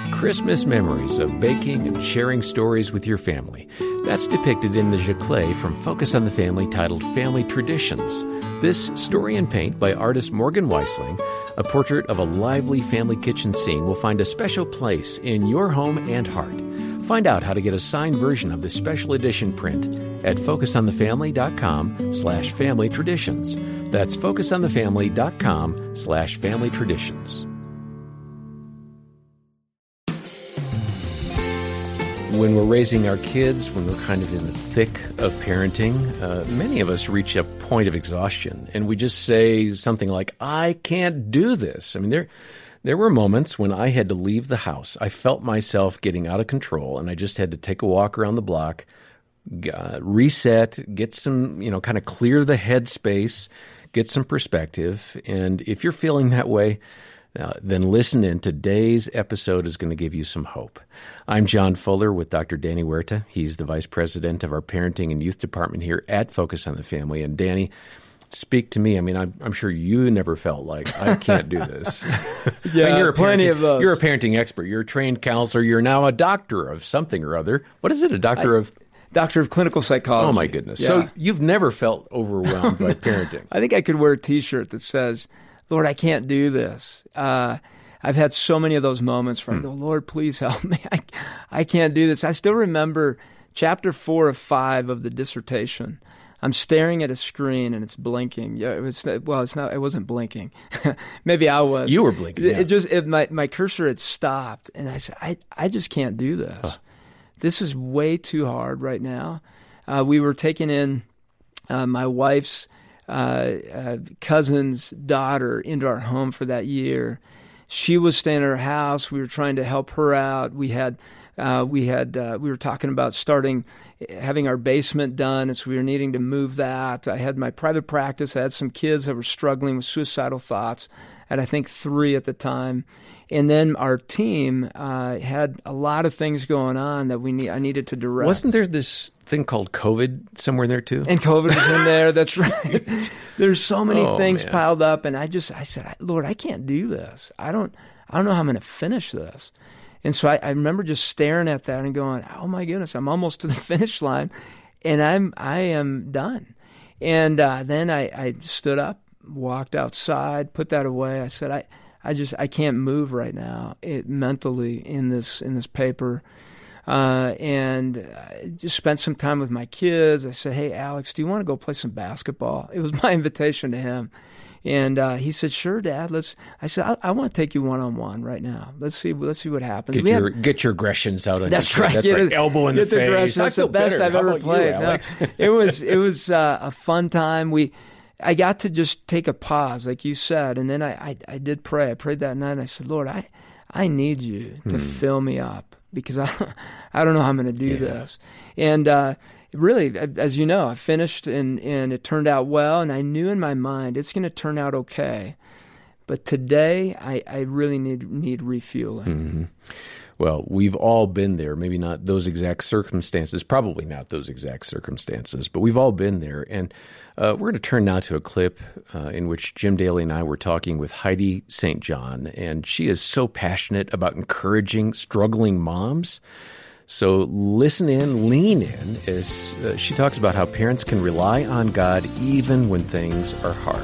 Christmas memories of baking and sharing stories with your family. That's depicted in the Giclée from Focus on the Family titled Family Traditions. This story in paint by artist Morgan Weisling, a portrait of a lively family kitchen scene, will find a special place in your home and heart. Find out how to get a signed version of this special edition print at focusonthefamily.com/family traditions. That's focusonthefamily.com/family traditions. When we're raising our kids, when we're kind of in the thick of parenting, many of us reach a point of exhaustion, and we just say something like, I can't do this. I mean, there were moments when I had to leave the house. I felt myself getting out of control, and I just had to take a walk around the block, reset, get some, kind of clear the head space, get some perspective. And if you're feeling that way, then listen in. Today's episode is going to give you some hope. I'm John Fuller with Dr. Danny Huerta. He's the vice president of our parenting and youth department here at Focus on the Family. And Danny, speak to me. I mean, I'm sure you never felt like, I can't do this. Yeah, I mean, you're plenty of those. You're a parenting expert. You're a trained counselor. You're now a doctor of something or other. What is it, a doctor of? Doctor of clinical psychology. Oh, my goodness. Yeah. So you've never felt overwhelmed by parenting. I think I could wear a T-shirt that says, Lord, I can't do this. I've had so many of those moments where I go, Lord, please help me. I can't do this. I still remember chapter 4 of 5 of the dissertation. I'm staring at a screen and it's blinking. Yeah, it's not. It wasn't blinking. Maybe I was. You were blinking. Yeah. My cursor had stopped, and I said, I just can't do this. This is way too hard right now. We were taking in my wife's cousin's daughter into our home for that year. She was staying at our house. We were trying to help her out. We were talking about having our basement done, and so we were needing to move that. I had my private practice. I had some kids that were struggling with suicidal thoughts. I had, I think, 3 at the time. And then our team had a lot of things going on that I needed to direct. Wasn't there this thing called COVID somewhere in there too? And COVID was in there. That's right. There's so many things piled up, and I said, Lord, I can't do this. I don't know how I'm going to finish this. And so I remember just staring at that and going, oh my goodness, I'm almost to the finish line, and I am done. And then I stood up, walked outside, put that away. I said, I can't move right now mentally in this paper. And just spent some time with my kids. I said, hey, Alex, do you want to go play some basketball? It was my invitation to him. And he said, sure, Dad. I said, I want to take you one-on-one right now. Let's see what happens. Get your aggressions out on That's your right. That's right. Elbow in the face. That's the best I've ever played. No, it was a fun time. I got to just take a pause, like you said, and then I did pray. I prayed that night, and I said, Lord, I need you to fill me up, because I don't know how I'm going to do this. And really, as you know, I finished, and it turned out well, and I knew in my mind it's going to turn out okay. But today, I really need refueling. Mm-hmm. Well, we've all been there, maybe not those exact circumstances, probably not those exact circumstances, but we've all been there. And we're going to turn now to a clip in which Jim Daly and I were talking with Heidi St. John, and she is so passionate about encouraging struggling moms. So listen in, lean in, as she talks about how parents can rely on God even when things are hard.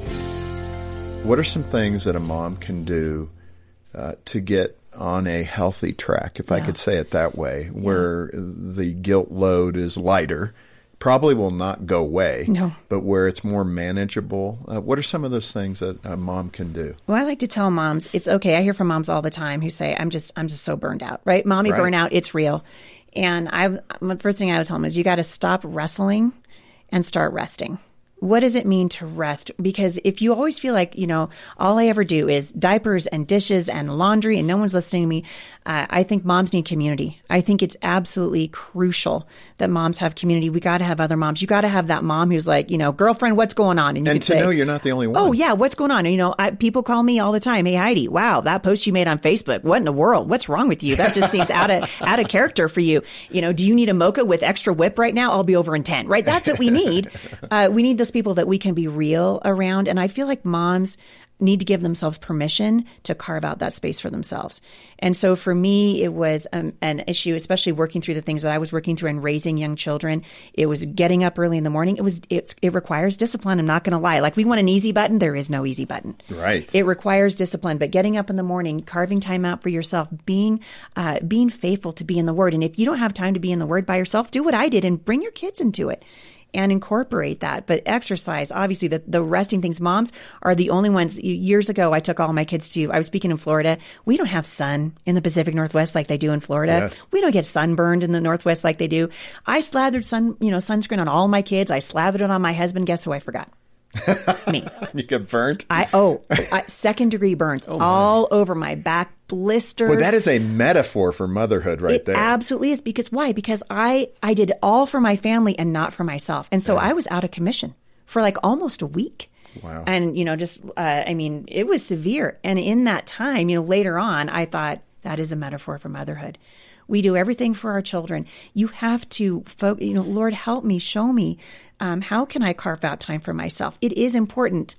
What are some things that a mom can do to get on a healthy track, if I could say it that way, where the guilt load is lighter, probably will not go away, but where it's more manageable? What are some of those things that a mom can do? Well, I like to tell moms, it's okay. I hear from moms all the time who say, I'm just so burned out, right? Mommy burnout, it's real. And the first thing I would tell them is you got to stop wrestling and start resting. What does it mean to rest? Because if you always feel like, all I ever do is diapers and dishes and laundry and no one's listening to me, I think moms need community. I think it's absolutely crucial that moms have community. We got to have other moms. You got to have that mom who's like, girlfriend, what's going on? And to know you're not the only one. Oh, yeah, what's going on? People call me all the time. Hey, Heidi, wow, that post you made on Facebook. What in the world? What's wrong with you? That just seems out of character for you. Do you need a mocha with extra whip right now? I'll be over in 10, right? That's what we need. We need those people that we can be real around. And I feel like moms need to give themselves permission to carve out that space for themselves. And so for me, it was an issue, especially working through the things that I was working through and raising young children. It was getting up early in the morning. It requires discipline. I'm not going to lie. Like, we want an easy button. There is no easy button. Right. It requires discipline, but getting up in the morning, carving time out for yourself, being faithful to be in the Word. And if you don't have time to be in the Word by yourself, do what I did and bring your kids into it and incorporate that. But exercise, obviously, the resting things, moms are the only ones. Years ago, I took all my kids I was speaking in Florida. We don't have sun in the Pacific Northwest like they do in Florida. Yes. We don't get sunburned in the Northwest like they do. I slathered sunscreen on all my kids. I slathered it on my husband. Guess who I forgot? Me. You get burnt? Second-degree burns all over my back, blisters. Well, that is a metaphor for motherhood right there. It absolutely is. Because why? Because I did it all for my family and not for myself. And so I was out of commission for like almost a week. Wow. And, it was severe. And in that time, later on, I thought that is a metaphor for motherhood. We do everything for our children. You have to, Lord, help me, show me. How can I carve out time for myself? It is important,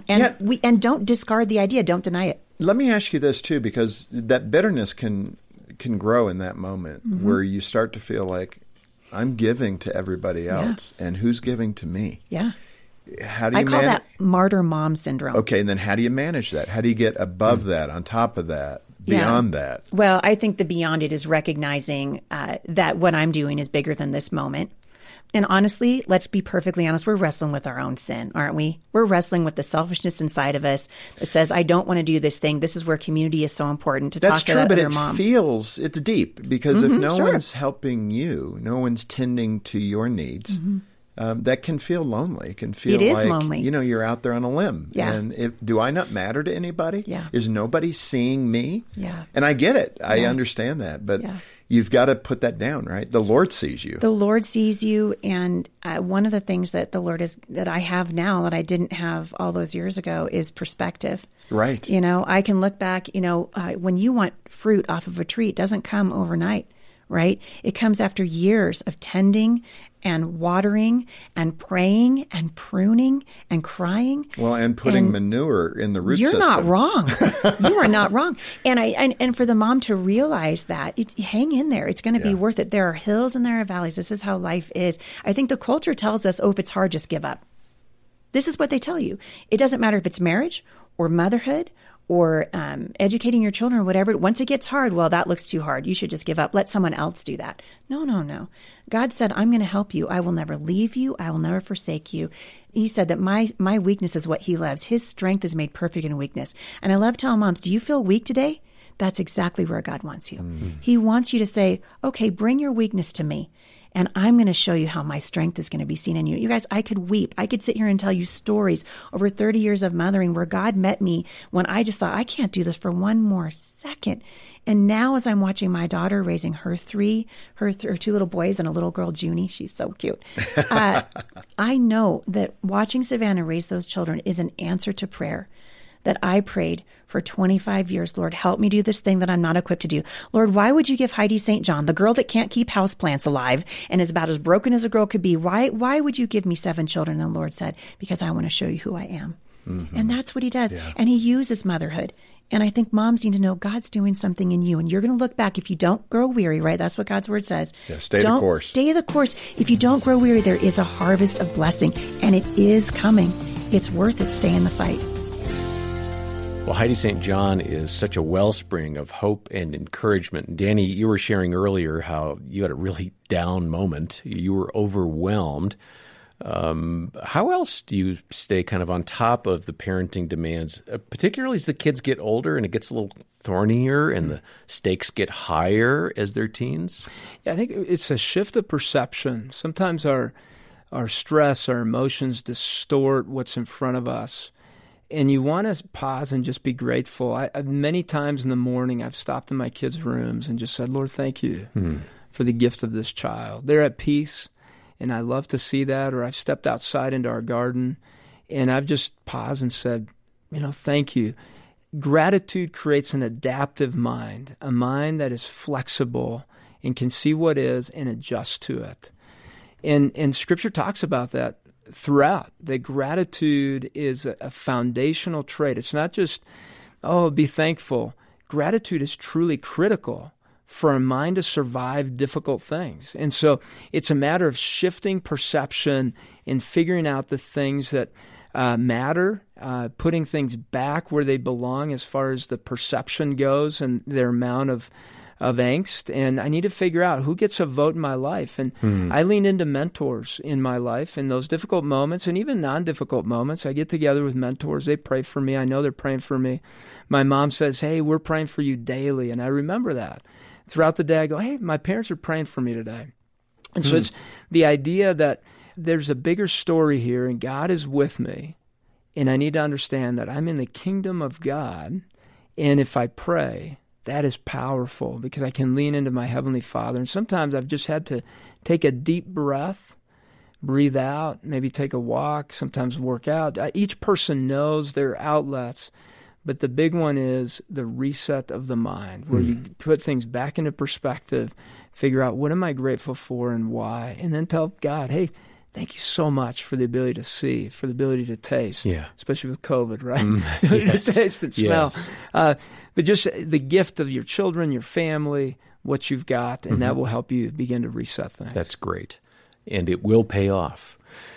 and don't discard the idea. Don't deny it. Let me ask you this too, because that bitterness can grow in that moment where you start to feel like, I'm giving to everybody else, and who's giving to me? Yeah. How do you call that martyr mom syndrome. Okay, and then how do you manage that? How do you get above that, on top of that, beyond that? Well, I think the beyond it is recognizing that what I'm doing is bigger than this moment. And honestly, let's be perfectly honest, we're wrestling with our own sin, aren't we? We're wrestling with the selfishness inside of us that says, I don't want to do this thing. This is where community is so important to talk to that other mom. That's true, but it's deep, because if no one's helping you, no one's tending to your needs, that can feel lonely. It can feel like, lonely. You're out there on a limb. Yeah. And do I not matter to anybody? Yeah. Is nobody seeing me? Yeah. And I get it. I understand that. But you've got to put that down, right? The Lord sees you. The Lord sees you. And one of the things that the Lord that I have now that I didn't have all those years ago is perspective. Right. I can look back, when you want fruit off of a tree, it doesn't come overnight, right? It comes after years of tending and watering and praying and pruning and crying. Well, and putting manure in the root You're system. not wrong. You are not wrong. And for the mom to realize that, hang in there. It's going to be worth it. There are hills and there are valleys. This is how life is. I think the culture tells us, if it's hard, just give up. This is what they tell you. It doesn't matter if it's marriage or motherhood or educating your children or whatever. Once it gets hard, well, that looks too hard. You should just give up. Let someone else do that. No. God said, I'm going to help you. I will never leave you. I will never forsake you. He said that my weakness is what he loves. His strength is made perfect in weakness. And I love telling moms, do you feel weak today? That's exactly where God wants you. Mm-hmm. He wants you to say, okay, bring your weakness to me. And I'm going to show you how my strength is going to be seen in you. You guys, I could weep. I could sit here and tell you stories over 30 years of mothering where God met me when I just thought, I can't do this for one more second. And now as I'm watching my daughter raising her two little boys and a little girl, Junie, she's so cute. I know that watching Savannah raise those children is an answer to prayer that I prayed for 25 years. Lord, help me do this thing that I'm not equipped to do. Lord, why would you give Heidi St. John, the girl that can't keep houseplants alive and is about as broken as a girl could be, why would you give me 7 children? And the Lord said, because I want to show you who I am. Mm-hmm. And that's what he does. Yeah. And he uses motherhood. And I think moms need to know God's doing something in you. And you're going to look back if you don't grow weary, right? That's what God's word says. Yeah, stay the course. Stay the course. If you don't grow weary, there is a harvest of blessing. And it is coming. It's worth it. Stay in the fight. Well, Heidi St. John is such a wellspring of hope and encouragement. Danny, you were sharing earlier how you had a really down moment. You were overwhelmed. How else do you stay kind of on top of the parenting demands, particularly as the kids get older and it gets a little thornier and the stakes get higher as they're teens? Yeah, I think it's a shift of perception. Sometimes our stress, our emotions distort what's in front of us. And you want to pause and just be grateful. Many times in the morning, I've stopped in my kids' rooms and just said, Lord, thank you for the gift of this child. They're at peace, and I love to see that. Or I've stepped outside into our garden, and I've just paused and said, thank you. Gratitude creates an adaptive mind, a mind that is flexible and can see what is and adjust to it. And Scripture talks about that. throughout, that gratitude is a foundational trait. It's not just, be thankful. Gratitude is truly critical for a mind to survive difficult things. And so it's a matter of shifting perception and figuring out the things that matter, putting things back where they belong as far as the perception goes and their amount of angst. And I need to figure out who gets a vote in my life. And I lean into mentors in my life in those difficult moments and even non-difficult moments. I get together with mentors. They pray for me. I know they're praying for me. My mom says, hey, we're praying for you daily. And I remember that. Throughout the day, I go, hey, my parents are praying for me today. And so it's the idea that there's a bigger story here, and God is with me, and I need to understand that I'm in the kingdom of God, and if I pray, that is powerful because I can lean into my Heavenly Father. And sometimes I've just had to take a deep breath, breathe out, maybe take a walk, sometimes work out. Each person knows their outlets. But the big one is the reset of the mind, where you put things back into perspective, figure out what am I grateful for and why, and then tell God, hey, thank you so much for the ability to see, for the ability to taste, especially with COVID, right? To taste and smell. Yes. But just the gift of your children, your family, what you've got, and that will help you begin to reset things. That's great. And it will pay off.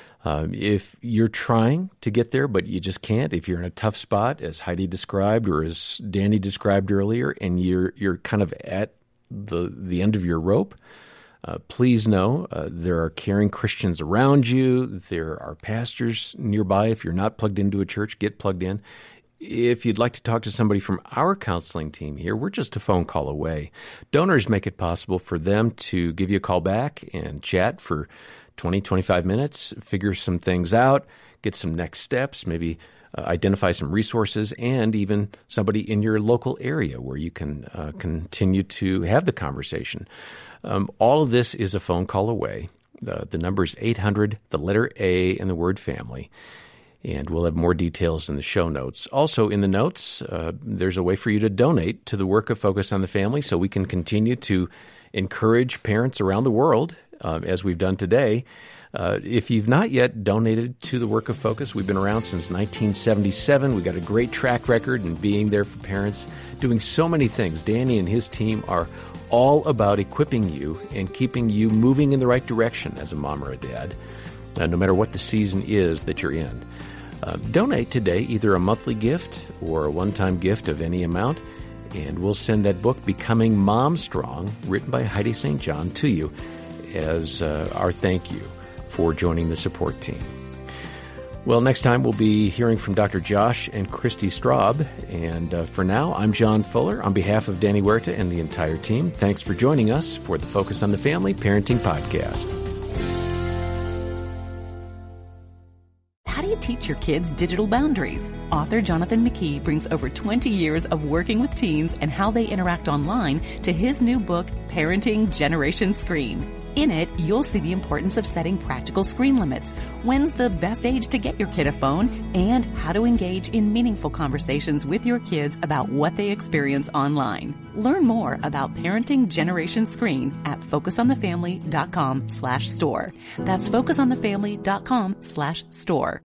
If you're trying to get there, but you just can't, if you're in a tough spot, as Heidi described or as Danny described earlier, and you're kind of at the end of your rope, please know there are caring Christians around you. There are pastors nearby. If you're not plugged into a church, get plugged in. If you'd like to talk to somebody from our counseling team here, we're just a phone call away. Donors make it possible for them to give you a call back and chat for 20, 25 minutes, figure some things out, get some next steps, maybe identify some resources, and even somebody in your local area where you can continue to have the conversation. All of this is a phone call away. The number is 800, the letter A, and the word family. And we'll have more details in the show notes. Also in the notes, there's a way for you to donate to the work of Focus on the Family so we can continue to encourage parents around the world, as we've done today. If you've not yet donated to the work of Focus, we've been around since 1977. We've got a great track record in being there for parents, doing so many things. Danny and his team are all about equipping you and keeping you moving in the right direction as a mom or a dad, no matter what the season is that you're in. Donate today, either a monthly gift or a one-time gift of any amount, and we'll send that book, Becoming Mom Strong, written by Heidi St. John, to you as our thank you for joining the support team. Well, next time we'll be hearing from Dr. Josh and Christy Straub. And for now, I'm John Fuller. On behalf of Danny Huerta and the entire team, thanks for joining us for the Focus on the Family Parenting Podcast. How do you teach your kids digital boundaries? Author Jonathan McKee brings over 20 years of working with teens and how they interact online to his new book, Parenting Generation Screen. In it, you'll see the importance of setting practical screen limits, when's the best age to get your kid a phone, and how to engage in meaningful conversations with your kids about what they experience online. Learn more about Parenting Generation Screen at focusonthefamily.com/store. That's focusonthefamily.com/store.